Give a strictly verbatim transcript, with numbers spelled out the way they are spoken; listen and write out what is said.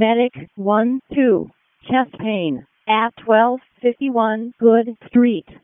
Medic one two. Chest pain at twelve fifty-one Good Street.